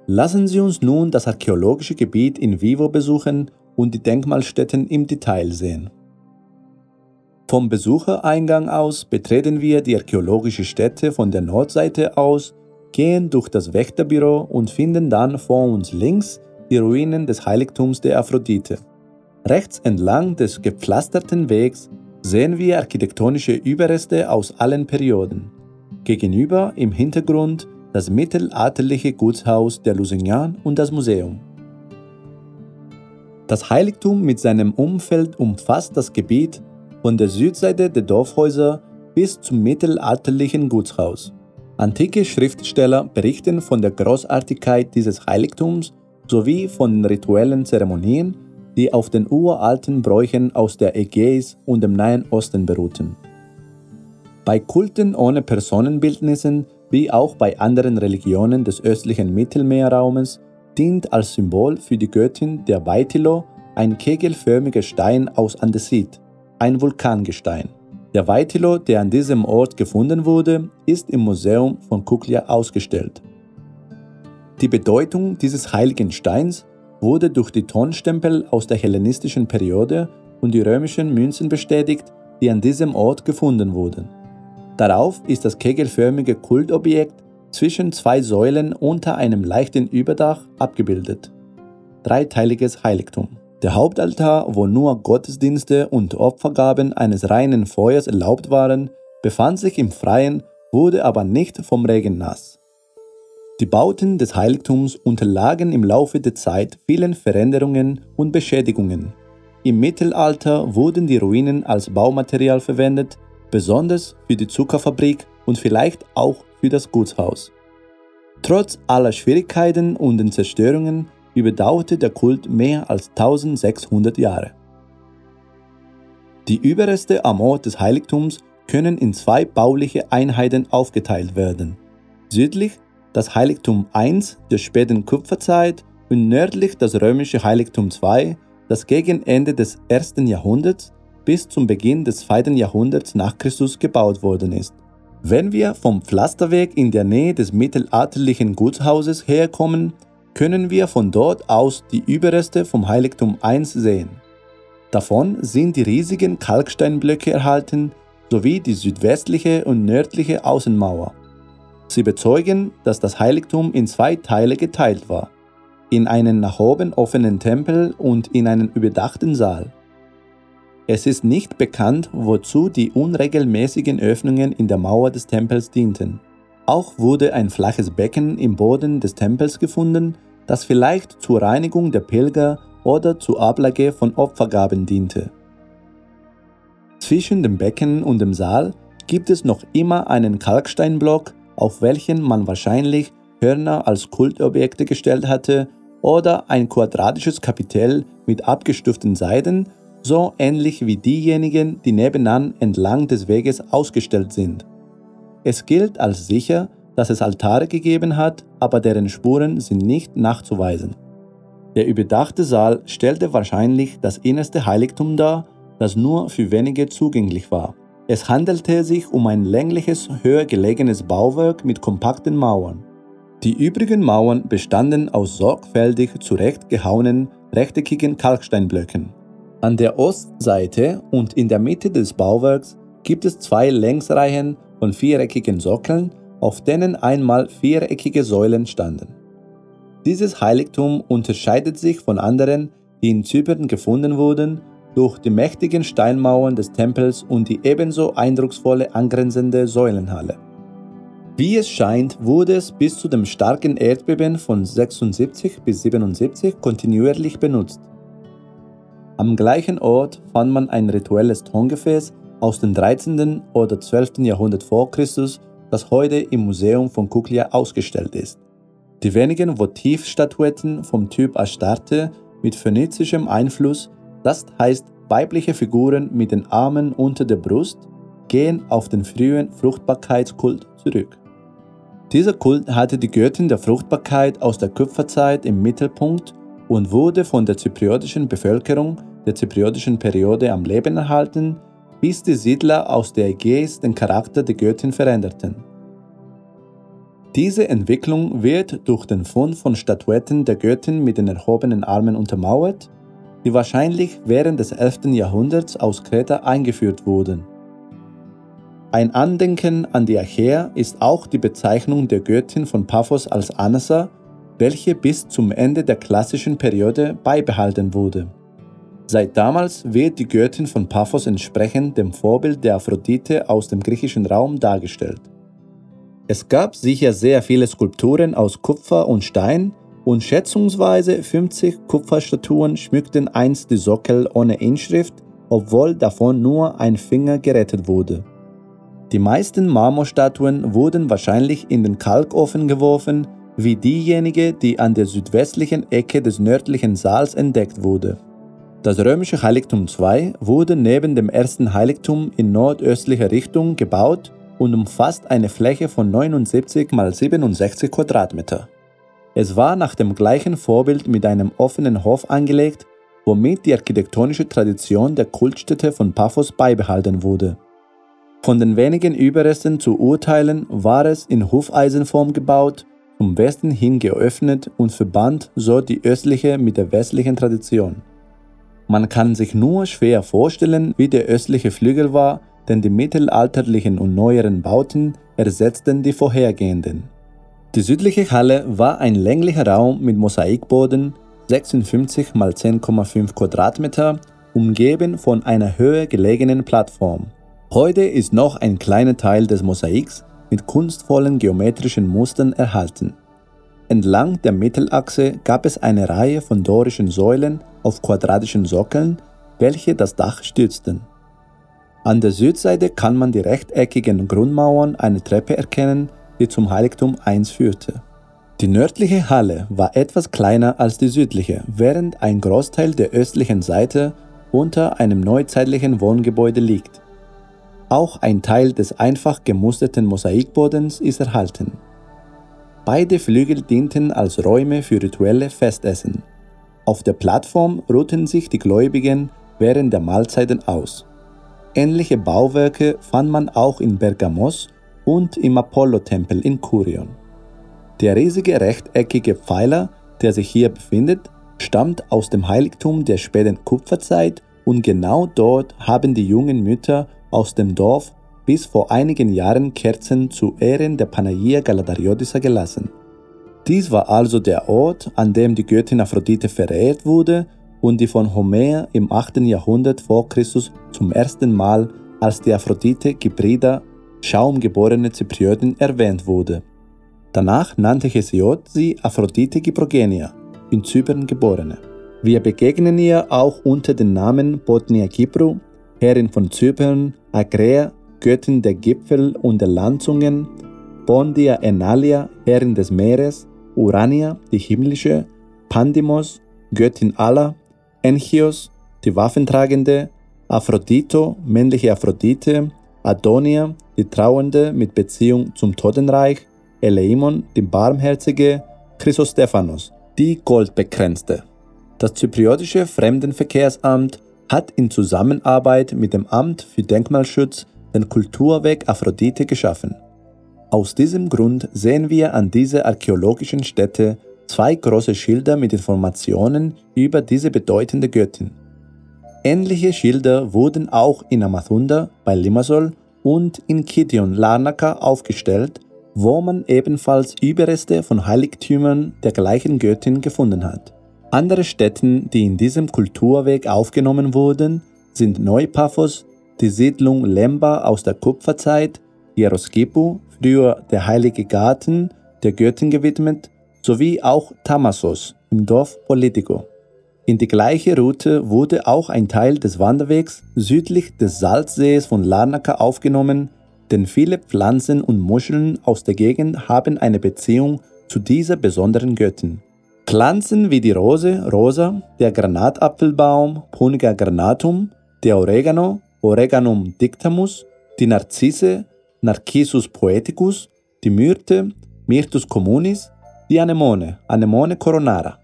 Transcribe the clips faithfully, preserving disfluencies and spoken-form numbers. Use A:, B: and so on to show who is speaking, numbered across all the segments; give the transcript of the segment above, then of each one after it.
A: Lassen Sie uns nun das archäologische Gebiet in vivo besuchen und die Denkmalstätten im Detail sehen. Vom Besuchereingang aus betreten wir die archäologische Stätte von der Nordseite aus, gehen durch das Wächterbüro und finden dann vor uns links die Ruinen des Heiligtums der Aphrodite. Rechts entlang des gepflasterten Wegs sehen wir architektonische Überreste aus allen Perioden. Gegenüber im Hintergrund das mittelalterliche Gutshaus der Lusignan und das Museum. Das Heiligtum mit seinem Umfeld umfasst das Gebiet von der Südseite der Dorfhäuser bis zum mittelalterlichen Gutshaus. Antike Schriftsteller berichten von der Großartigkeit dieses Heiligtums sowie von den rituellen Zeremonien, die auf den uralten Bräuchen aus der Ägäis und dem Nahen Osten beruhten. Bei Kulten ohne Personenbildnissen, wie auch bei anderen Religionen des östlichen Mittelmeerraumes, dient als Symbol für die Göttin der Waitilo ein kegelförmiger Stein aus Andesit, ein Vulkangestein. Der Waitilo, der an diesem Ort gefunden wurde, ist im Museum von Kuklia ausgestellt. Die Bedeutung dieses heiligen Steins wurde durch die Tonstempel aus der hellenistischen Periode und die römischen Münzen bestätigt, die an diesem Ort gefunden wurden. Darauf ist das kegelförmige Kultobjekt zwischen zwei Säulen unter einem leichten Überdach abgebildet. Dreiteiliges Heiligtum. Der Hauptaltar, wo nur Gottesdienste und Opfergaben eines reinen Feuers erlaubt waren, befand sich im Freien, wurde aber nicht vom Regen nass. Die Bauten des Heiligtums unterlagen im Laufe der Zeit vielen Veränderungen und Beschädigungen. Im Mittelalter wurden die Ruinen als Baumaterial verwendet, besonders für die Zuckerfabrik und vielleicht auch für das Gutshaus. Trotz aller Schwierigkeiten und den Zerstörungen überdauerte der Kult mehr als eintausendsechshundert Jahre. Die Überreste am Ort des Heiligtums können in zwei bauliche Einheiten aufgeteilt werden. Südlich das Heiligtum eins der späten Kupferzeit und nördlich das römische Heiligtum zwei, das gegen Ende des ersten Jahrhunderts bis zum Beginn des zweiten Jahrhunderts nach Christus gebaut worden ist. Wenn wir vom Pflasterweg in der Nähe des mittelalterlichen Gutshauses herkommen, können wir von dort aus die Überreste vom Heiligtum eins sehen. Davon sind die riesigen Kalksteinblöcke erhalten, sowie die südwestliche und nördliche Außenmauer. Sie bezeugen, dass das Heiligtum in zwei Teile geteilt war, in einen nach oben offenen Tempel und in einen überdachten Saal. Es ist nicht bekannt, wozu die unregelmäßigen Öffnungen in der Mauer des Tempels dienten. Auch wurde ein flaches Becken im Boden des Tempels gefunden, das vielleicht zur Reinigung der Pilger oder zur Ablage von Opfergaben diente. Zwischen dem Becken und dem Saal gibt es noch immer einen Kalksteinblock, auf welchen man wahrscheinlich Hörner als Kultobjekte gestellt hatte, oder ein quadratisches Kapitell mit abgestuften Seiten, so ähnlich wie diejenigen, die nebenan entlang des Weges ausgestellt sind. Es gilt als sicher, dass es Altare gegeben hat, aber deren Spuren sind nicht nachzuweisen. Der überdachte Saal stellte wahrscheinlich das innerste Heiligtum dar, das nur für wenige zugänglich war. Es handelte sich um ein längliches, höher gelegenes Bauwerk mit kompakten Mauern. Die übrigen Mauern bestanden aus sorgfältig zurechtgehauenen, rechteckigen Kalksteinblöcken. An der Ostseite und in der Mitte des Bauwerks gibt es zwei Längsreihen von viereckigen Sockeln, auf denen einmal viereckige Säulen standen. Dieses Heiligtum unterscheidet sich von anderen, die in Zypern gefunden wurden, durch die mächtigen Steinmauern des Tempels und die ebenso eindrucksvolle angrenzende Säulenhalle. Wie es scheint, wurde es bis zu dem starken Erdbeben von sechsundsiebzig bis siebenundsiebzig kontinuierlich benutzt. Am gleichen Ort fand man ein rituelles Tongefäß aus dem dreizehnten oder zwölften Jahrhundert vor Christus, das heute im Museum von Kuklia ausgestellt ist. Die wenigen Votivstatuetten vom Typ Astarte mit phönizischem Einfluss, das heißt weibliche Figuren mit den Armen unter der Brust, gehen auf den frühen Fruchtbarkeitskult zurück. Dieser Kult hatte die Göttin der Fruchtbarkeit aus der Kupferzeit im Mittelpunkt und wurde von der zypriotischen Bevölkerung der zypriotischen Periode am Leben erhalten, bis die Siedler aus der Ägäis den Charakter der Göttin veränderten. Diese Entwicklung wird durch den Fund von Statuetten der Göttin mit den erhobenen Armen untermauert, die wahrscheinlich während des elften Jahrhunderts aus Kreta eingeführt wurden. Ein Andenken an die Achäer ist auch die Bezeichnung der Göttin von Paphos als Anassa, welche bis zum Ende der klassischen Periode beibehalten wurde. Seit damals wird die Göttin von Paphos entsprechend dem Vorbild der Aphrodite aus dem griechischen Raum dargestellt. Es gab sicher sehr viele Skulpturen aus Kupfer und Stein und schätzungsweise fünfzig Kupferstatuen schmückten einst die Sockel ohne Inschrift, obwohl davon nur ein Finger gerettet wurde. Die meisten Marmorstatuen wurden wahrscheinlich in den Kalkofen geworfen, wie diejenige, die an der südwestlichen Ecke des nördlichen Saals entdeckt wurde. Das römische Heiligtum zwei wurde neben dem ersten Heiligtum in nordöstlicher Richtung gebaut und umfasst eine Fläche von neunundsiebzig mal siebenundsechzig Quadratmeter. Es war nach dem gleichen Vorbild mit einem offenen Hof angelegt, womit die architektonische Tradition der Kultstätte von Paphos beibehalten wurde. Von den wenigen Überresten zu urteilen, war es in Hufeisenform gebaut, zum Westen hin geöffnet und verband so die östliche mit der westlichen Tradition. Man kann sich nur schwer vorstellen, wie der östliche Flügel war, denn die mittelalterlichen und neueren Bauten ersetzten die vorhergehenden. Die südliche Halle war ein länglicher Raum mit Mosaikboden, sechsundfünfzig mal zehn Komma fünf Quadratmeter, umgeben von einer höher gelegenen Plattform. Heute ist noch ein kleiner Teil des Mosaiks mit kunstvollen geometrischen Mustern erhalten. Entlang der Mittelachse gab es eine Reihe von dorischen Säulen auf quadratischen Sockeln, welche das Dach stützten. An der Südseite kann man die rechteckigen Grundmauern einer Treppe erkennen, die zum Heiligtum eins führte. Die nördliche Halle war etwas kleiner als die südliche, während ein Großteil der östlichen Seite unter einem neuzeitlichen Wohngebäude liegt. Auch ein Teil des einfach gemusterten Mosaikbodens ist erhalten. Beide Flügel dienten als Räume für rituelle Festessen. Auf der Plattform ruhten sich die Gläubigen während der Mahlzeiten aus. Ähnliche Bauwerke fand man auch in Bergamos und im Apollo-Tempel in Kurion. Der riesige rechteckige Pfeiler, der sich hier befindet, stammt aus dem Heiligtum der späten Kupferzeit und genau dort haben die jungen Mütter aus dem Dorf bis vor einigen Jahren Kerzen zu Ehren der Panagia Galadariotissa gelassen. Dies war also der Ort, an dem die Göttin Aphrodite verehrt wurde und die von Homer im achten Jahrhundert vor Christus zum ersten Mal als die Aphrodite Gyprida, schaumgeborene Zypriotin, erwähnt wurde. Danach nannte Hesiod sie Aphrodite Gyprogenia, in Zypern geborene. Wir begegnen ihr auch unter den Namen Botnia Kypru, Herrin von Zypern, Agrea, Göttin der Gipfel und der Landzungen, Bondia Enalia, Herrin des Meeres, Urania, die himmlische, Pandimos, Göttin aller, Enchios, die Waffentragende, Aphrodito, männliche Aphrodite, Adonia, die Trauernde mit Beziehung zum Totenreich, Eleimon, die Barmherzige, Chrysostephanos, die Goldbekränzte. Das zypriotische Fremdenverkehrsamt hat in Zusammenarbeit mit dem Amt für Denkmalschutz den Kulturweg Aphrodite geschaffen. Aus diesem Grund sehen wir an dieser archäologischen Stätte zwei große Schilder mit Informationen über diese bedeutende Göttin. Ähnliche Schilder wurden auch in Amathunda bei Limassol und in Kition Larnaca aufgestellt, wo man ebenfalls Überreste von Heiligtümern der gleichen Göttin gefunden hat. Andere Stätten, die in diesem Kulturweg aufgenommen wurden, sind Neu-Paphos, die Siedlung Lemba aus der Kupferzeit, Hieroskipu, früher der Heilige Garten der Göttin gewidmet, sowie auch Tamassos im Dorf Politico. In die gleiche Route wurde auch ein Teil des Wanderwegs südlich des Salzsees von Larnaca aufgenommen, denn viele Pflanzen und Muscheln aus der Gegend haben eine Beziehung zu dieser besonderen Göttin. Pflanzen wie die Rose, Rosa, der Granatapfelbaum, Punica granatum, der Oregano, Oreganum dictamus, die Narzisse, Narcissus poeticus, die Myrte, Myrtus communis, die Anemone, Anemone coronara.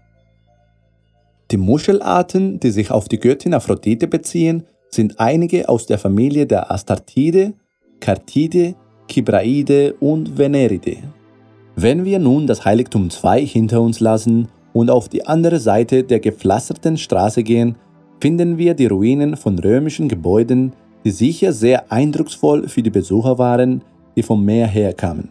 A: Die Muschelarten, die sich auf die Göttin Aphrodite beziehen, sind einige aus der Familie der Astartide, Cartide, Kybraide und Veneride. Wenn wir nun das Heiligtum zwei hinter uns lassen und auf die andere Seite der gepflasterten Straße gehen, finden wir die Ruinen von römischen Gebäuden, die sicher sehr eindrucksvoll für die Besucher waren, die vom Meer herkamen.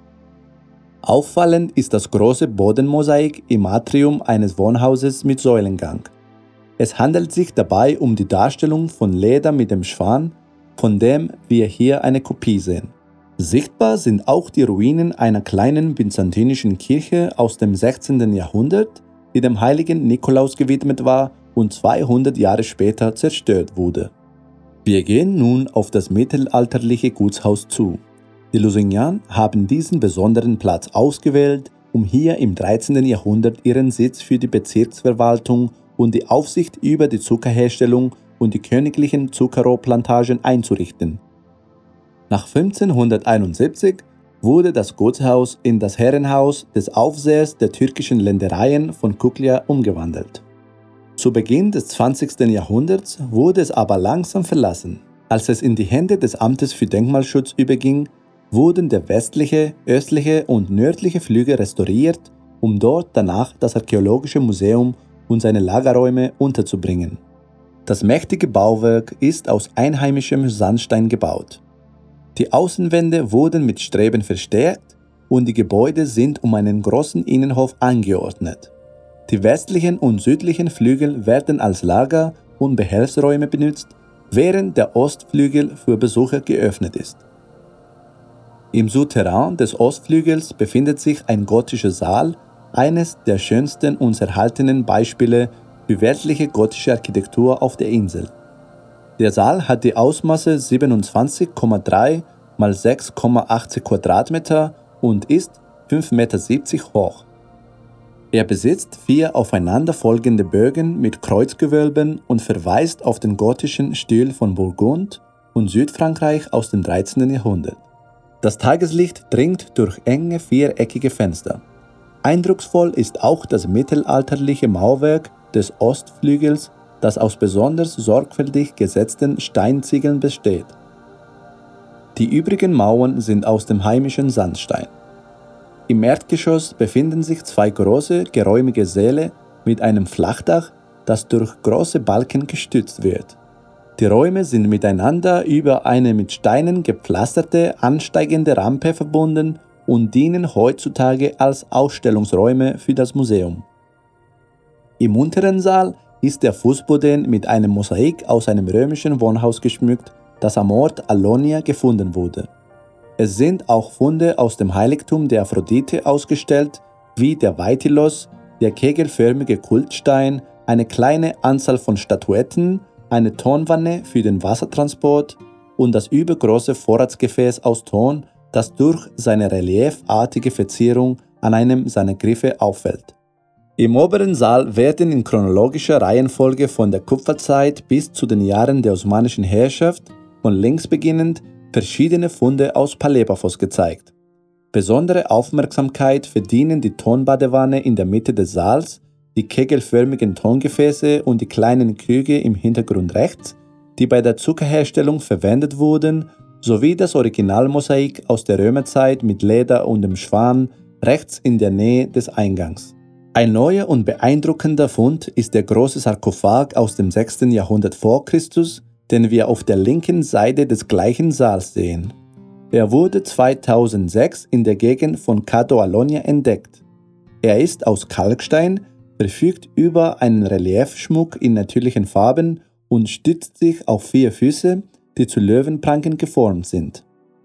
A: Auffallend ist das große Bodenmosaik im Atrium eines Wohnhauses mit Säulengang. Es handelt sich dabei um die Darstellung von Leda mit dem Schwan, von dem wir hier eine Kopie sehen. Sichtbar sind auch die Ruinen einer kleinen byzantinischen Kirche aus dem sechzehnten Jahrhundert, die dem heiligen Nikolaus gewidmet war und zweihundert Jahre später zerstört wurde. Wir gehen nun auf das mittelalterliche Gutshaus zu. Die Lusignan haben diesen besonderen Platz ausgewählt, um hier im dreizehnten Jahrhundert ihren Sitz für die Bezirksverwaltung und die Aufsicht über die Zuckerherstellung und die königlichen Zuckerrohrplantagen einzurichten. Nach fünfzehnhunderteinundsiebzig wurde das Gutshaus in das Herrenhaus des Aufsehers der türkischen Ländereien von Kuklia umgewandelt. Zu Beginn des zwanzigsten Jahrhunderts wurde es aber langsam verlassen. Als es in die Hände des Amtes für Denkmalschutz überging, wurden der westliche, östliche und nördliche Flügel restauriert, um dort danach das Archäologische Museum und seine Lagerräume unterzubringen. Das mächtige Bauwerk ist aus einheimischem Sandstein gebaut. Die Außenwände wurden mit Streben verstärkt und die Gebäude sind um einen großen Innenhof angeordnet. Die westlichen und südlichen Flügel werden als Lager- und Behelfsräume benutzt, während der Ostflügel für Besucher geöffnet ist. Im Souterrain des Ostflügels befindet sich ein gotischer Saal, eines der schönsten uns erhaltenen Beispiele für weltliche gotische Architektur auf der Insel. Der Saal hat die Ausmaße siebenundzwanzig Komma drei mal sechs Komma achtzig Quadratmeter und ist fünf Komma siebzig Meter hoch. Er besitzt vier aufeinanderfolgende Bögen mit Kreuzgewölben und verweist auf den gotischen Stil von Burgund und Südfrankreich aus dem dreizehnten Jahrhundert. Das Tageslicht dringt durch enge viereckige Fenster. Eindrucksvoll ist auch das mittelalterliche Mauerwerk des Ostflügels, das aus besonders sorgfältig gesetzten Steinziegeln besteht. Die übrigen Mauern sind aus dem heimischen Sandstein. Im Erdgeschoss befinden sich zwei große, geräumige Säle mit einem Flachdach, das durch große Balken gestützt wird. Die Räume sind miteinander über eine mit Steinen gepflasterte, ansteigende Rampe verbunden und dienen heutzutage als Ausstellungsräume für das Museum. Im unteren Saal ist der Fußboden mit einem Mosaik aus einem römischen Wohnhaus geschmückt, das am Ort Allonia gefunden wurde. Es sind auch Funde aus dem Heiligtum der Aphrodite ausgestellt, wie der Vaitilos, der kegelförmige Kultstein, eine kleine Anzahl von Statuetten, eine Tonwanne für den Wassertransport und das übergroße Vorratsgefäß aus Ton, das durch seine reliefartige Verzierung an einem seiner Griffe auffällt. Im oberen Saal werden in chronologischer Reihenfolge von der Kupferzeit bis zu den Jahren der osmanischen Herrschaft, von links beginnend, verschiedene Funde aus Paläpaphos gezeigt. Besondere Aufmerksamkeit verdienen die Tonbadewanne in der Mitte des Saals, die kegelförmigen Tongefäße und die kleinen Krüge im Hintergrund rechts, die bei der Zuckerherstellung verwendet wurden, sowie das Originalmosaik aus der Römerzeit mit Leder und dem Schwan rechts in der Nähe des Eingangs. Ein neuer und beeindruckender Fund ist der große Sarkophag aus dem sechsten Jahrhundert vor Christus, den wir auf der linken Seite des gleichen Saals sehen. Er wurde zweitausendsechs in der Gegend von Kato Allonia entdeckt. Er ist aus Kalkstein, verfügt über einen Reliefschmuck in natürlichen Farben und stützt sich auf vier Füße, die zu Löwenpranken geformt sind.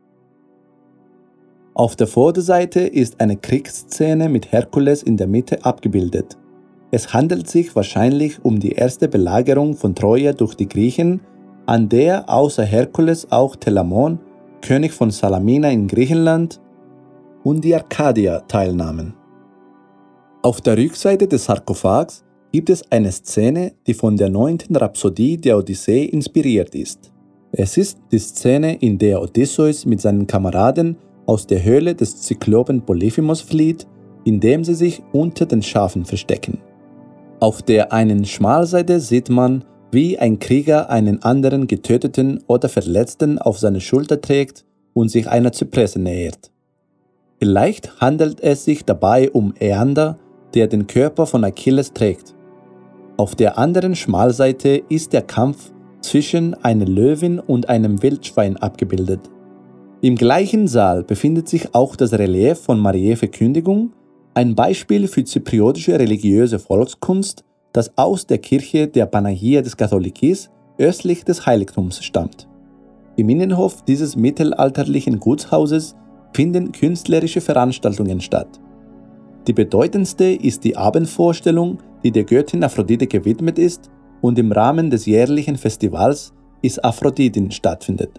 A: Auf der Vorderseite ist eine Kriegsszene mit Herkules in der Mitte abgebildet. Es handelt sich wahrscheinlich um die erste Belagerung von Troja durch die Griechen, an der außer Herkules auch Telamon, König von Salamina in Griechenland, und die Arkadier teilnahmen. Auf der Rückseite des Sarkophags gibt es eine Szene, die von der neunten Rhapsodie der Odyssee inspiriert ist. Es ist die Szene, in der Odysseus mit seinen Kameraden aus der Höhle des Zyklopen Polyphemos flieht, indem sie sich unter den Schafen verstecken. Auf der einen Schmalseite sieht man, wie ein Krieger einen anderen Getöteten oder Verletzten auf seine Schulter trägt und sich einer Zypresse nähert. Vielleicht handelt es sich dabei um Eander, der den Körper von Achilles trägt. Auf der anderen Schmalseite ist der Kampf zwischen einer Löwin und einem Wildschwein abgebildet. Im gleichen Saal befindet sich auch das Relief von Mariä Verkündigung, ein Beispiel für zypriotische religiöse Volkskunst, das aus der Kirche der Panagia des Katholikis östlich des Heiligtums stammt. Im Innenhof dieses mittelalterlichen Gutshauses finden künstlerische Veranstaltungen statt. Die bedeutendste ist die Abendvorstellung, die der Göttin Aphrodite gewidmet ist und im Rahmen des jährlichen Festivals Is Aphroditen stattfindet.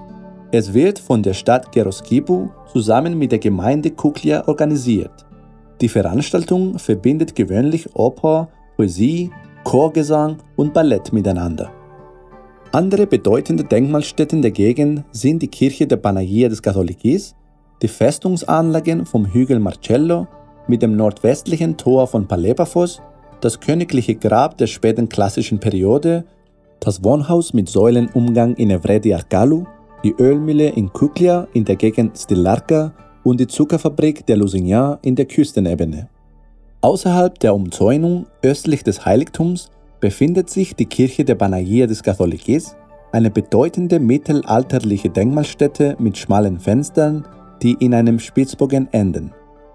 A: Es wird von der Stadt Geroskipu zusammen mit der Gemeinde Kuklia organisiert. Die Veranstaltung verbindet gewöhnlich Oper, Poesie, Chorgesang und Ballett miteinander. Andere bedeutende Denkmalstätten der Gegend sind die Kirche der Panagia des Katholikis, die Festungsanlagen vom Hügel Marcello mit dem nordwestlichen Tor von Palepafos, das königliche Grab der späten klassischen Periode, das Wohnhaus mit Säulenumgang in Evredi Arkalu, die Ölmühle in Kuklia in der Gegend Stilarka und die Zuckerfabrik der Lusignan in der Küstenebene. Außerhalb der Umzäunung östlich des Heiligtums befindet sich die Kirche der Panagia des Katholikis, eine bedeutende mittelalterliche Denkmalstätte mit schmalen Fenstern, die in einem Spitzbogen enden.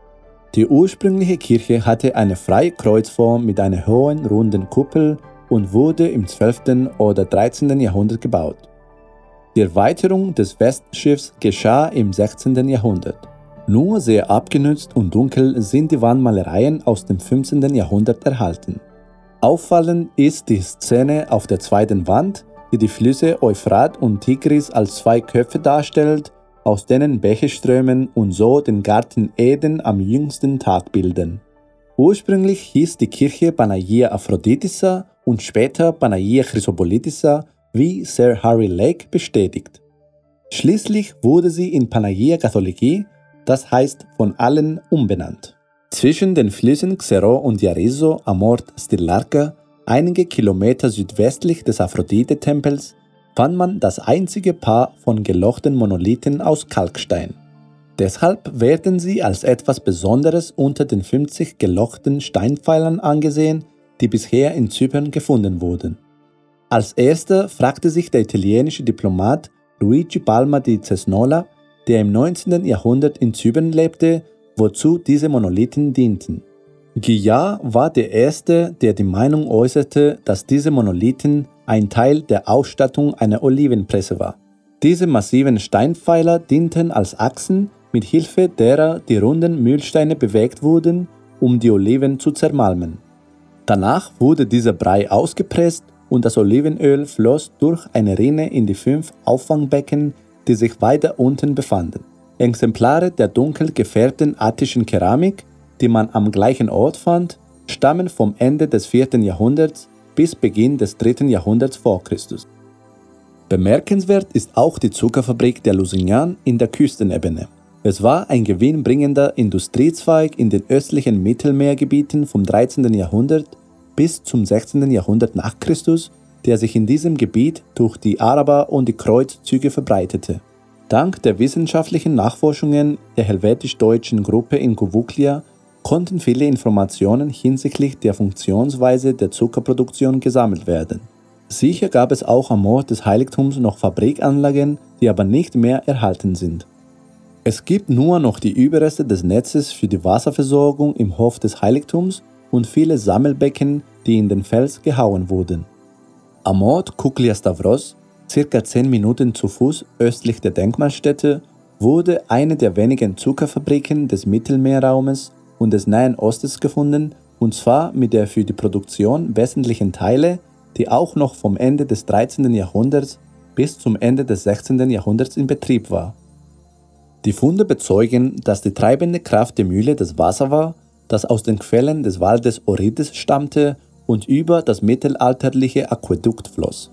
A: Die ursprüngliche Kirche hatte eine freie Kreuzform mit einer hohen, runden Kuppel und wurde im zwölften oder dreizehnten Jahrhundert gebaut. Die Erweiterung des Westschiffs geschah im sechzehnten Jahrhundert. Nur sehr abgenutzt und dunkel sind die Wandmalereien aus dem fünfzehnten Jahrhundert erhalten. Auffallend ist die Szene auf der zweiten Wand, die die Flüsse Euphrat und Tigris als zwei Köpfe darstellt, aus denen Bäche strömen und so den Garten Eden am jüngsten Tag bilden. Ursprünglich hieß die Kirche Panagia Aphroditissa und später Panagia Chrysopolitissa, wie Sir Harry Lake bestätigt. Schließlich wurde sie in Panagia Katholiki, das heißt von allen, umbenannt. Zwischen den Flüssen Xero und Iariso am Ort Stilarka, einige Kilometer südwestlich des Aphrodite-Tempels, fand man das einzige Paar von gelochten Monolithen aus Kalkstein. Deshalb werden sie als etwas Besonderes unter den fünfzig gelochten Steinpfeilern angesehen, die bisher in Zypern gefunden wurden. Als erster fragte sich der italienische Diplomat Luigi Palma di Cesnola, der im neunzehnten Jahrhundert in Zypern lebte, wozu diese Monolithen dienten. Guillard war der Erste, der die Meinung äußerte, dass diese Monolithen ein Teil der Ausstattung einer Olivenpresse war. Diese massiven Steinpfeiler dienten als Achsen, mit Hilfe derer die runden Mühlsteine bewegt wurden, um die Oliven zu zermalmen. Danach wurde dieser Brei ausgepresst und das Olivenöl floss durch eine Rinne in die fünf Auffangbecken, die sich weiter unten befanden. Exemplare der dunkel gefärbten attischen Keramik, die man am gleichen Ort fand, stammen vom Ende des vierten Jahrhunderts bis Beginn des dritten Jahrhunderts vor Christus. Bemerkenswert ist auch die Zuckerfabrik der Lusignan in der Küstenebene. Es war ein gewinnbringender Industriezweig in den östlichen Mittelmeergebieten vom dreizehnten Jahrhundert bis zum sechzehnten Jahrhundert nach Christus, der sich in diesem Gebiet durch die Araber und die Kreuzzüge verbreitete. Dank der wissenschaftlichen Nachforschungen der helvetisch-deutschen Gruppe in Kouvouklia konnten viele Informationen hinsichtlich der Funktionsweise der Zuckerproduktion gesammelt werden. Sicher gab es auch am Ort des Heiligtums noch Fabrikanlagen, die aber nicht mehr erhalten sind. Es gibt nur noch die Überreste des Netzes für die Wasserversorgung im Hof des Heiligtums und viele Sammelbecken, die in den Fels gehauen wurden. Am Ort Kuklia Stavros, circa zehn Minuten zu Fuß östlich der Denkmalstätte, wurde eine der wenigen Zuckerfabriken des Mittelmeerraumes und des Nahen Ostens gefunden, und zwar mit der für die Produktion wesentlichen Teile, die auch noch vom Ende des dreizehnten Jahrhunderts bis zum Ende des sechzehnten Jahrhunderts in Betrieb war. Die Funde bezeugen, dass die treibende Kraft der Mühle das Wasser war, das aus den Quellen des Waldes Orides stammte und über das mittelalterliche Aquädukt floss.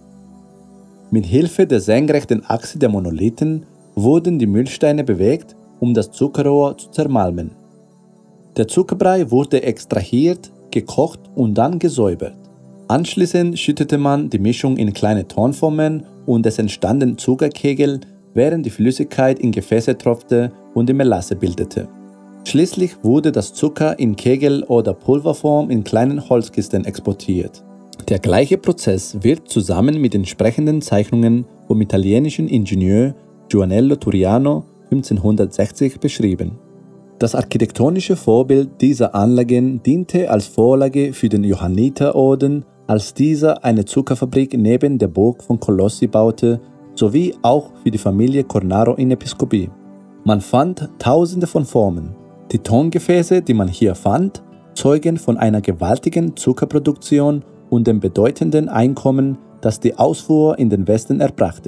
A: Mit Hilfe der senkrechten Achse der Monolithen wurden die Mühlsteine bewegt, um das Zuckerrohr zu zermalmen. Der Zuckerbrei wurde extrahiert, gekocht und dann gesäubert. Anschließend schüttete man die Mischung in kleine Tonformen und es entstanden Zuckerkegel, während die Flüssigkeit in Gefäße tropfte und die Melasse bildete. Schließlich wurde das Zucker in Kegel- oder Pulverform in kleinen Holzkisten exportiert. Der gleiche Prozess wird zusammen mit entsprechenden Zeichnungen vom italienischen Ingenieur Giovanello Turiano fünfzehnhundertsechzig beschrieben. Das architektonische Vorbild dieser Anlagen diente als Vorlage für den Johanniterorden, als dieser eine Zuckerfabrik neben der Burg von Colossi baute, sowie auch für die Familie Cornaro in Episcopi. Man fand tausende von Formen. Die Tongefäße, die man hier fand, zeugen von einer gewaltigen Zuckerproduktion und dem bedeutenden Einkommen, das die Ausfuhr in den Westen erbrachte.